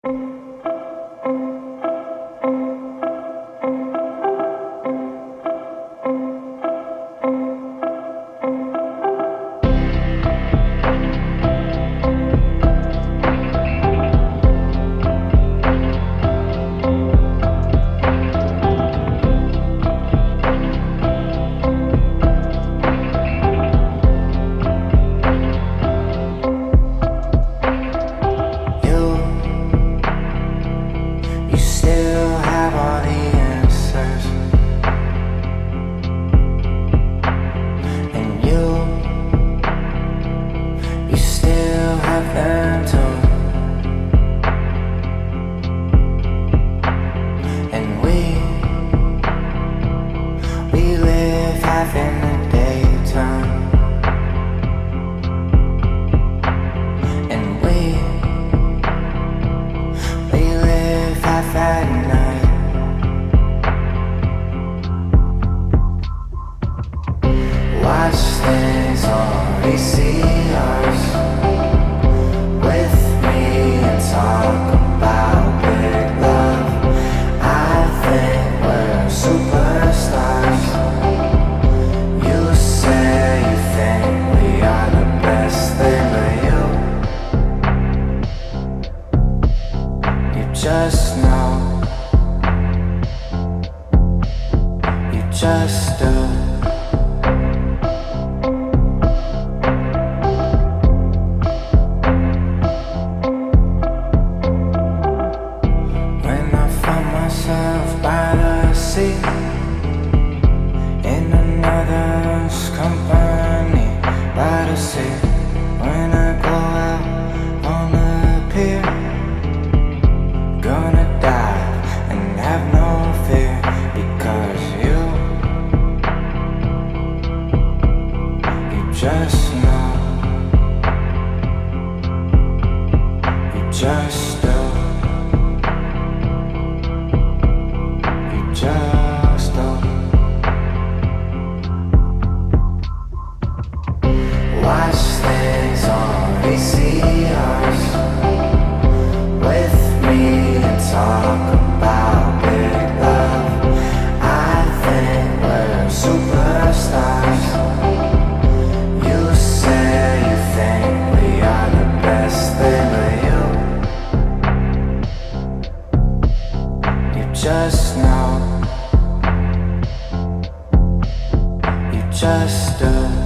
You still have all the answers, and you still have them too. And we live half in the daytime, and we live half at night. Watch things on VCRs with me and talk about big love. I think we're superstars. You say you think we are the best thing, but you just know, you just do. When I find myself by the sea, in another's company, by the sea. When I go out on the pier, gonna die and have no fear, because you just know, you just do, you just do. Watch things on VCRs with me and talk about big love. I think we're superstars. You say you think we are the best thing, but you just know, you just do.